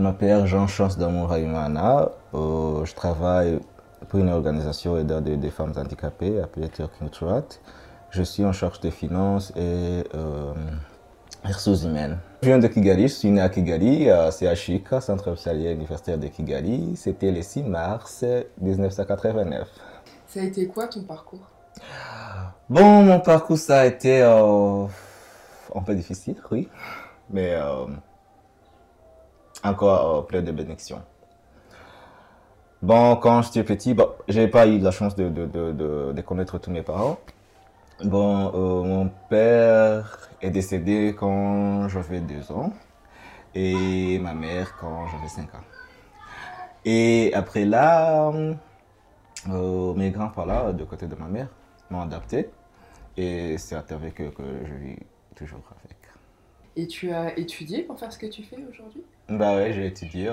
m'appelle Jean-Chance Damour-Raimana. Je travaille pour une organisation aidant des femmes handicapées appelée Turking Trot. Je suis en charge des finances et ressources humaines. Je viens de Kigali, je suis né à Kigali, c'est à Chika, centre hospitalier universitaire de Kigali. C'était le 6 mars 1989. Ça a été quoi ton parcours? Bon, mon parcours, ça a été un peu difficile, oui, mais encore plein de bénédictions. Bon, quand j'étais petit, bon, j'ai pas eu la chance de connaître tous mes parents. Bon, mon père est décédé quand j'avais 2 ans et ma mère quand j'avais 5 ans. Et après là, mes grands-parents, de côté de ma mère, m'ont adapté et c'est avec eux que je vis toujours avec. Et tu as étudié pour faire ce que tu fais aujourd'hui? Bah ouais, j'ai étudié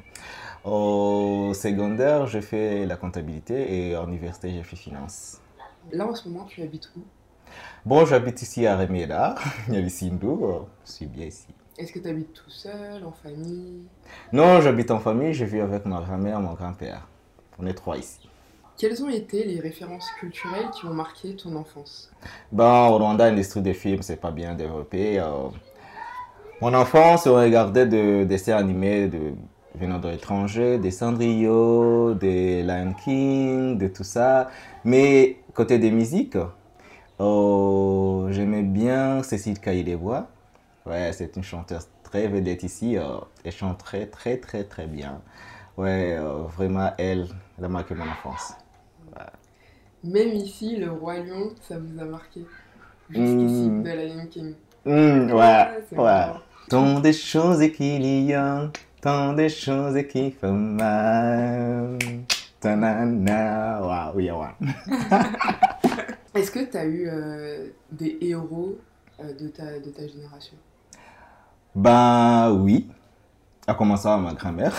au secondaire, j'ai fait la comptabilité et en université, j'ai fait finance. Là, en ce moment, tu habites où? Bon, j'habite ici à Remera, Niabisindu, je suis bien ici. Est-ce que tu habites tout seul, en famille? Non, j'habite en famille, je vis avec ma grand-mère et mon grand-père. On est 3 ici. Quelles ont été les références culturelles qui ont marqué ton enfance? Ben, au Rwanda, l'industrie des films, c'est pas bien développé. Mon enfance, on regardait des dessins animés venant de l'étranger, des Cendrillon, des Lion King, de tout ça. Mais côté des musiques, j'aimais bien Cécile Caillé-des-Bois. Ouais, c'est une chanteuse très vedette ici. Elle chante très, très, très, très bien. Ouais, vraiment, elle a marqué mon enfance. Ouais. Même ici, le Roi Lion, ça vous a marqué. Jusqu'ici, de la Lion King. Ouais, Ah, c'est ouais. marrant. Tant de choses qu'il y a, tant de choses qui font mal. Ta-na-na. Waouh, yeah, ouais. Est-ce que tu as eu des héros de ta génération? Ben oui, à commencer par ma grand-mère.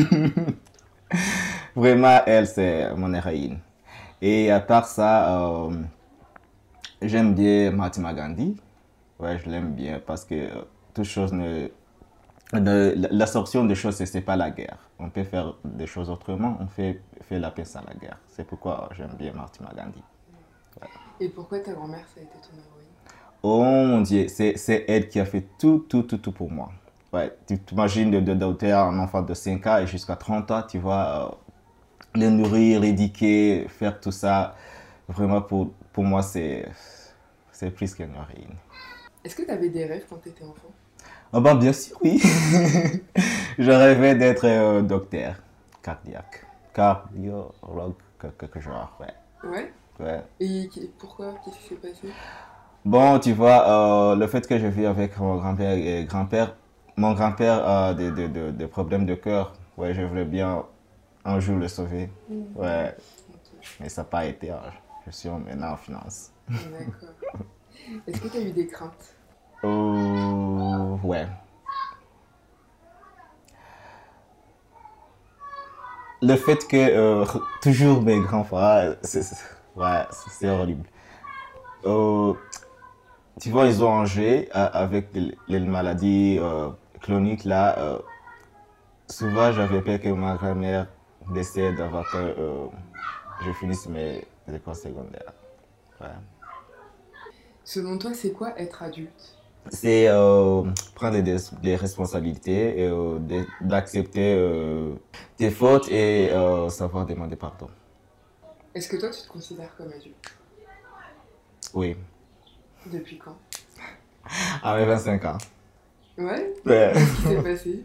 Vraiment, elle, c'est mon héroïne. Et à part ça, j'aime bien Mahatma Gandhi. Ouais, je l'aime bien parce que toute chose l'absorption des choses, c'est pas la guerre. On peut faire des choses autrement, on fait la paix sans la guerre. C'est pourquoi j'aime bien Mahatma Gandhi. Ouais. Et pourquoi ta grand-mère, ça a été ton héroïne? Oh mon Dieu, c'est elle qui a fait tout pour moi. Ouais, tu t'imagines de un enfant de 5 ans et jusqu'à 30 ans, tu vois, le nourrir, l'éduquer, faire tout ça. Vraiment, pour moi, c'est plus qu'une héroïne. Est-ce que tu avais des rêves quand tu étais enfant? Ah ben, bien sûr, oui. Je rêvais d'être docteur cardiaque. Cardiologue, quelque genre, ouais. Ouais. Ouais. Et pourquoi? Qu'est-ce qui s'est passé? Bon, tu vois, le fait que je vis avec mon grand-père et grand-père, mon grand-père a des problèmes de cœur. Ouais, je voulais bien un jour le sauver. Ouais, Ok. mais ça n'a pas été. Je suis maintenant en finance. D'accord. Est-ce que tu as eu des craintes? Ouais. Le fait que toujours mes grands-parents, ouais, c'est horrible. Euh, Tu vois, ils ont rangé avec les maladies chroniques là. Souvent, j'avais peur que ma grand-mère décède avant que je finisse mes écoles secondaires. Ouais. Selon toi, c'est quoi être adulte? C'est prendre des responsabilités, et, d'accepter tes fautes et savoir demander pardon. Est-ce que toi, tu te considères comme adulte? Oui, Depuis quand? à mes 25 ans. Ouais? Ouais. Qu'est-ce qui s'est passé?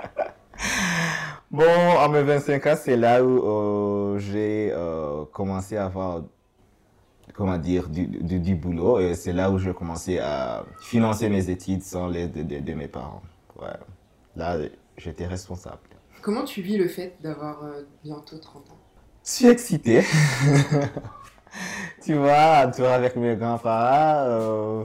Bon, à mes 25 ans, c'est là où j'ai commencé à avoir, comment dire, du boulot. Et c'est là où j'ai commencé à financer mes études sans l'aide de mes parents. Ouais. Là, j'étais responsable. Comment tu vis le fait d'avoir bientôt 30 ans? Je suis excité. Tu vois, toi avec mes grands-parents,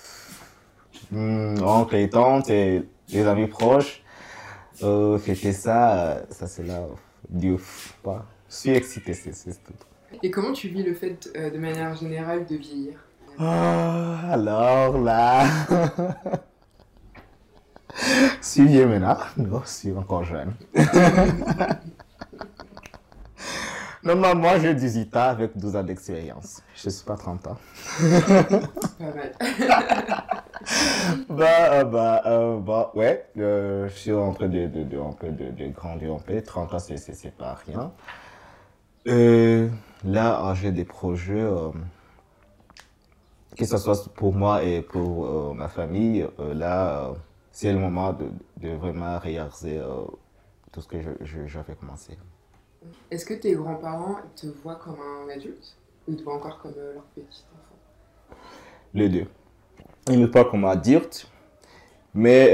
oncles et tantes et les amis proches, fêter ça, ça c'est là, Dieu, pas. Je suis excité, c'est tout. Et comment tu vis le fait, de manière générale, de vieillir? Alors là, suis vieux maintenant. Non, je suis encore jeune. Normalement, j'ai 18 ans avec 12 ans d'expérience. Je ne suis pas 30 ans. Pas mal. Ouais, je suis en train un peu de grandir un peu. 30 ans, c'est pas rien. Là, j'ai des projets, que ce soit pour moi et pour ma famille. C'est le moment de vraiment réaliser tout ce que j'avais commencé. Est-ce que tes grands-parents te voient comme un adulte ou ils te voient encore comme leur petit enfant? Les deux. Ils me parlent comme adulte, mais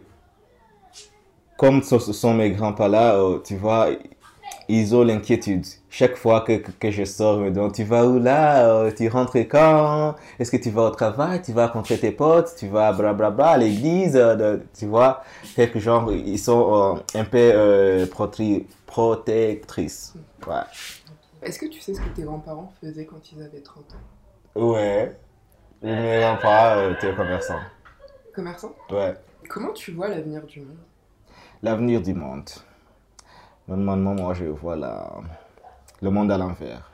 comme ce sont mes grands-parents là, tu vois, ils ont l'inquiétude. Chaque fois que je sors, ils me demandent, tu vas où là? Tu rentres quand? Est-ce que tu vas au travail? Tu vas rencontrer tes potes? Tu vas blablabla à l'église? Tu vois, quelque genre, ils sont un peu protectrices. Ouais. Est-ce que tu sais ce que tes grands-parents faisaient quand ils avaient 30 ans? Ouais. Mes grands-parents étaient commerçants. Commerçants? Ouais. Comment tu vois l'avenir du monde? L'avenir du monde. Normalement, moi, je vois le monde à l'envers.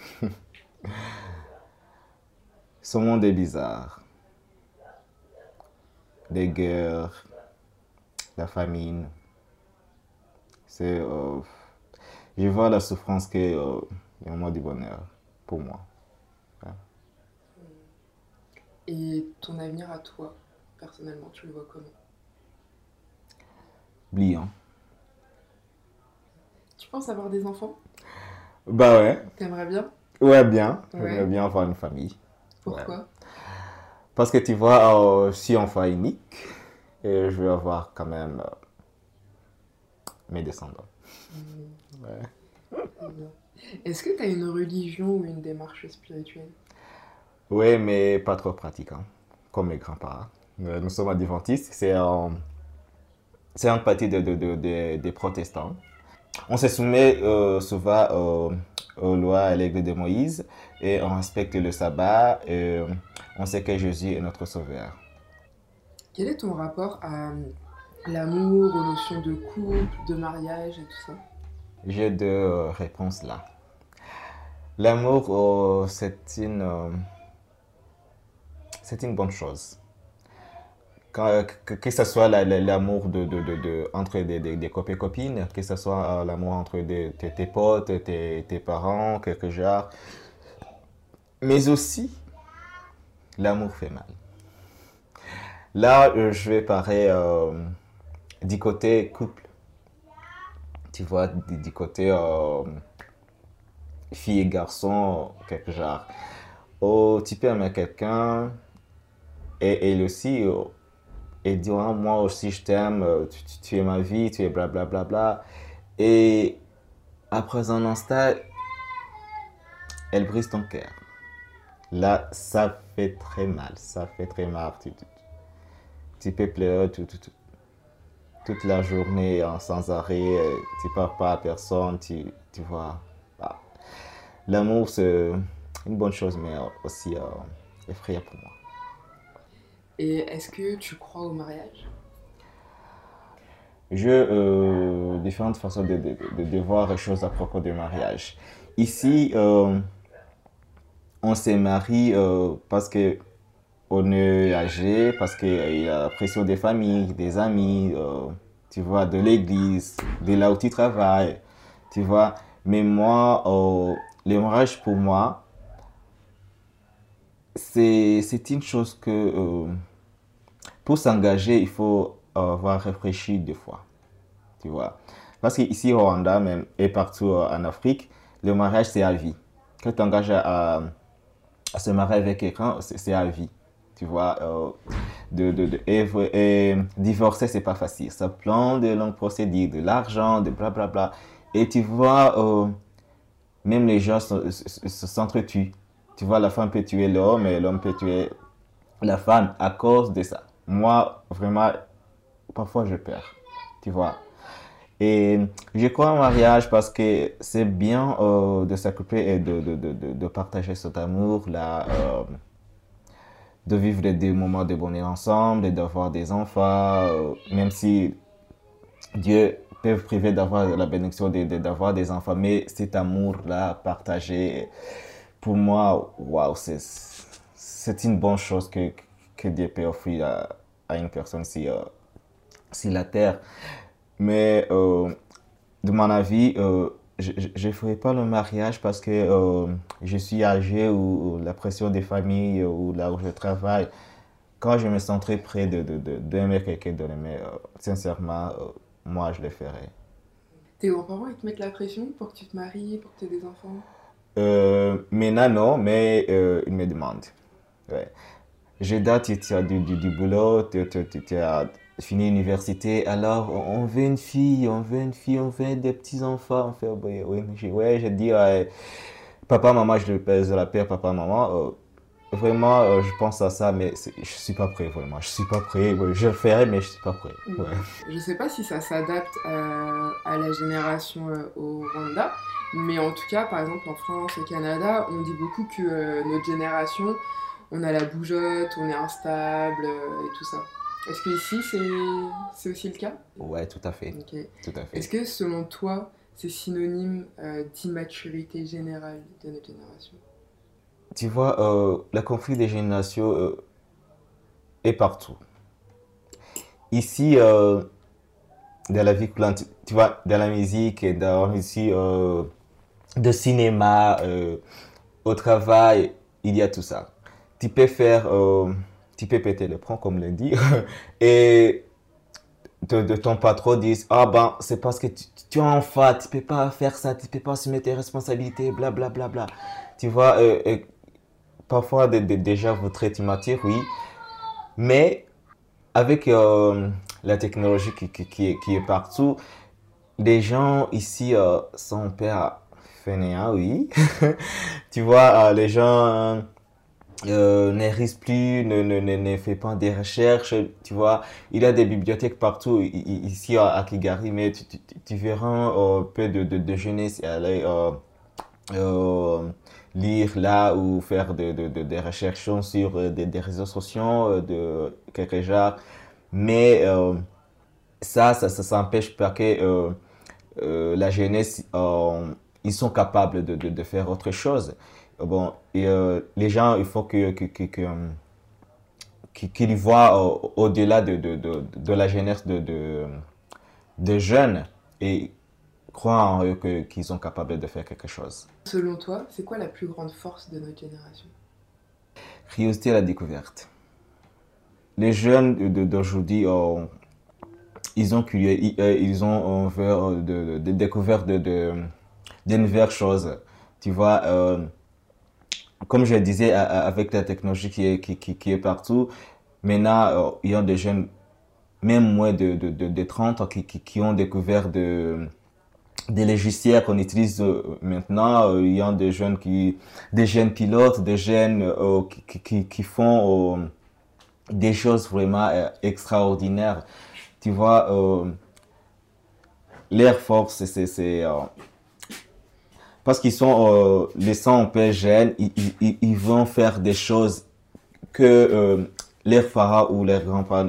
Ce monde est bizarre. Les guerres, la famine. C'est, je vois la souffrance qui est un moment du bonheur pour moi. Ouais. Et ton avenir à toi, personnellement, tu le vois comment? Brillant. Tu penses avoir des enfants? Bah ouais. T'aimerais bien? Ouais, bien. Ouais. J'aimerais bien avoir une famille. Pourquoi? Ouais. Parce que tu vois, je suis enfant unique et je veux avoir quand même mes descendants. Ouais. Est-ce que tu as une religion ou une démarche spirituelle? Oui, mais pas trop pratiquant, comme mes grands-parents. Nous sommes adventistes, c'est un parti des protestants. On se soumet souvent aux lois et règles de Moïse et on respecte le sabbat et on sait que Jésus est notre sauveur. Quel est ton rapport à l'amour, aux notions de couple, de mariage et tout ça? J'ai deux réponses là. L'amour, c'est une bonne chose. Que ce soit l'amour entre des copains et copines, que ce soit l'amour entre tes potes, tes parents, quelque genre. Mais aussi, l'amour fait mal. Là, je vais parler du côté couple. Tu vois, du côté fille et garçon, quelque genre. Oh, tu peux aimer quelqu'un et elle aussi. Et dire, ah, moi aussi je t'aime, tu es ma vie, tu es blablabla. Bla, bla, bla. Et après un instant, elle brise ton cœur. Là, ça fait très mal, ça fait très mal. Tu peux pleurer toute la journée sans arrêt, tu ne parles pas à personne, tu vois. Bah, l'amour, c'est une bonne chose, mais aussi effrayant pour moi. Et est-ce que tu crois au mariage? J'ai différentes façons de voir les choses à propos du mariage. Ici, on se marie parce que on est âgé, parce qu'il y a la pression des familles, des amis, tu vois, de l'église, de là où tu travailles, tu vois. Mais moi, le mariage pour moi, c'est une chose que pour s'engager, il faut avoir réfléchi deux fois, tu vois. Parce qu'ici au Rwanda, même, et partout en Afrique, le mariage, c'est à vie. Quand tu t'engages à se marier avec quelqu'un, c'est à vie. Tu vois, et divorcer, c'est pas facile. Ça prend de longues procédures, de l'argent, de blablabla. Et tu vois, même les gens s'entretuent. Tu vois, la femme peut tuer l'homme et l'homme peut tuer la femme à cause de ça. Moi, vraiment, parfois je perds, tu vois. Et je crois au mariage parce que c'est bien de s'occuper et de partager cet amour-là de vivre des moments de bonheur ensemble et d'avoir des enfants, même si Dieu peut priver d'avoir la bénédiction d'avoir des enfants, mais cet amour-là partagé, pour moi, waouh, c'est une bonne chose que Dieu peut offrir à une personne si la terre. Mais de mon avis, je ne ferai pas le mariage parce que je suis âgé ou la pression des familles ou là où je travaille. Quand je me sentirai prêt d'aimer quelqu'un, de l'aimer, sincèrement, moi, je le ferai. Tes grands-parents, ils te mettent la pression pour que tu te maries, pour que tu aies des enfants? Maintenant, non, mais ils me demandent. Ouais. Je date, tu as du boulot, tu as fini l'université, alors on veut une fille, on veut une fille, on veut des petits-enfants. On fait, oh, oui, oui, ouais, je dis, ouais, papa, maman, je le pèse la paire, papa, maman. Vraiment, je pense à ça, mais je suis pas prêt, vraiment. Je suis pas prêt. Ouais, je le ferai, mais je suis pas prêt. Ouais. Je sais pas si ça s'adapte à la génération au Rwanda, mais en tout cas, par exemple, en France, au Canada, on dit beaucoup que notre génération, on a la bougeotte, on est instable et tout ça. Est-ce que ici, c'est aussi le cas? Ouais, tout à fait. Ok. Tout à Est-ce fait. que selon toi, c'est synonyme d'immaturité générale de notre génération? Tu vois, le conflit des générations est partout. Ici, dans la vie courante, tu vois, dans la musique, dans ici, de cinéma, au travail, il y a tout ça. Tu peux faire, tu peux péter le plomb, comme le dit, et de ton patron dit, ah ben, c'est parce que tu es enfant, tu peux pas faire ça, tu peux pas assumer tes responsabilités, bla bla bla bla. Tu vois, parfois déjà vous traitez matière, oui, mais avec la technologie qui est partout, les gens ici sont père fainéants, oui. Tu vois, les gens ne risquent plus, ne fait pas des recherches. Tu vois, il y a des bibliothèques partout ici à Kigali, mais tu verras peu de jeunesse aller euh, lire là ou faire des recherches sur des réseaux sociaux de quelque genre. Mais ça s'empêche pas que la jeunesse, ils sont capables de faire autre chose. Bon, et, les gens, il faut qu'ils voient au-delà de la jeunesse de jeunes et croient en eux qu'ils sont capables de faire quelque chose. Selon toi, c'est quoi la plus grande force de notre génération? Curiosité à la découverte. Les jeunes d'aujourd'hui, ils ont curieux, ils ont envers de découverte de nouvelles choses. Tu vois, comme je disais, avec la technologie qui est partout, maintenant, il y a des jeunes, même moins de 30 ans, qui ont découvert des logiciels qu'on utilise maintenant. Il y a des jeunes pilotes, des jeunes qui font des choses vraiment extraordinaires. Tu vois, l'Air Force, parce qu'ils sont les 100 peu jeunes, ils vont faire des choses que leurs parents ou leurs grands-parents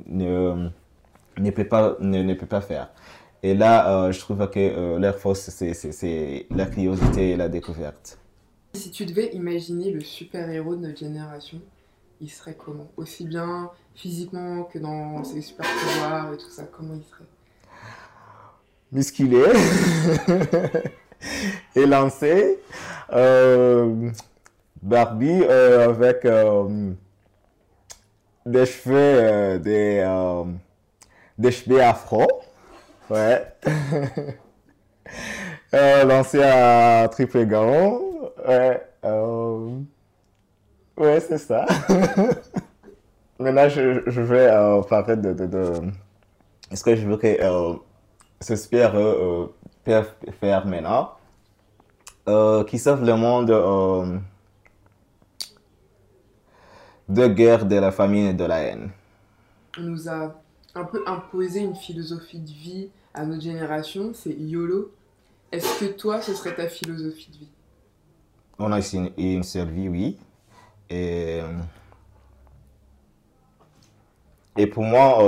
ne peut pas faire. Et là, je trouve que l'Air Force, c'est la curiosité et la découverte. Si tu devais imaginer le super-héros de notre génération, il serait comment? Aussi bien physiquement que dans ses super pouvoirs et tout ça, comment il serait? Musculé et lancé. Barbie avec des cheveux, des cheveux afro. Ouais. Lancé à triple galon. Ouais. Ouais, c'est ça. Maintenant, je vais parler de ce que je veux que ce super peut faire maintenant. Qui sauve le monde de guerre, de la famine et de la haine. On nous a un peu imposé une philosophie de vie à notre génération, c'est YOLO. Est-ce que toi, ce serait ta philosophie de vie? On a ici une seule vie, oui. Et Et pour moi,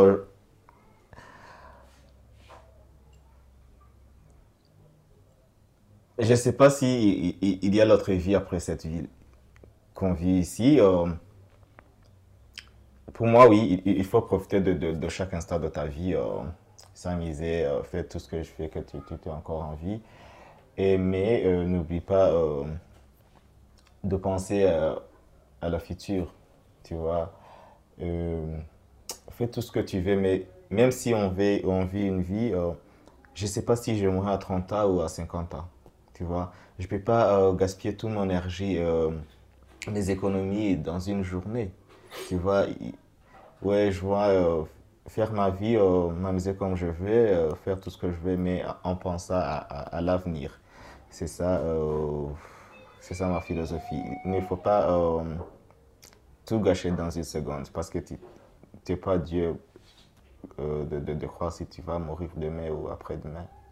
je ne sais pas si il y a l'autre vie après cette vie qu'on vit ici. Pour moi, oui, il faut profiter de chaque instant de ta vie, s'amuser, faire tout ce que je fais, que tu es encore en vie. Mais n'oublie pas de penser à la future, tu vois. Euh, Fais tout ce que tu veux, mais même si on vit une vie, je ne sais pas si je mourrai à 30 ans ou à 50 ans, tu vois. Je ne peux pas gaspiller toute mon énergie, mes économies dans une journée, tu vois. Ouais, je vois faire ma vie, m'amuser comme je veux, faire tout ce que je veux, mais en pensant à l'avenir. C'est ça, euh, c'est ça ma philosophie. Il ne faut pas tout gâcher dans une seconde parce que tu n'es pas Dieu de croire si tu vas mourir demain ou après-demain.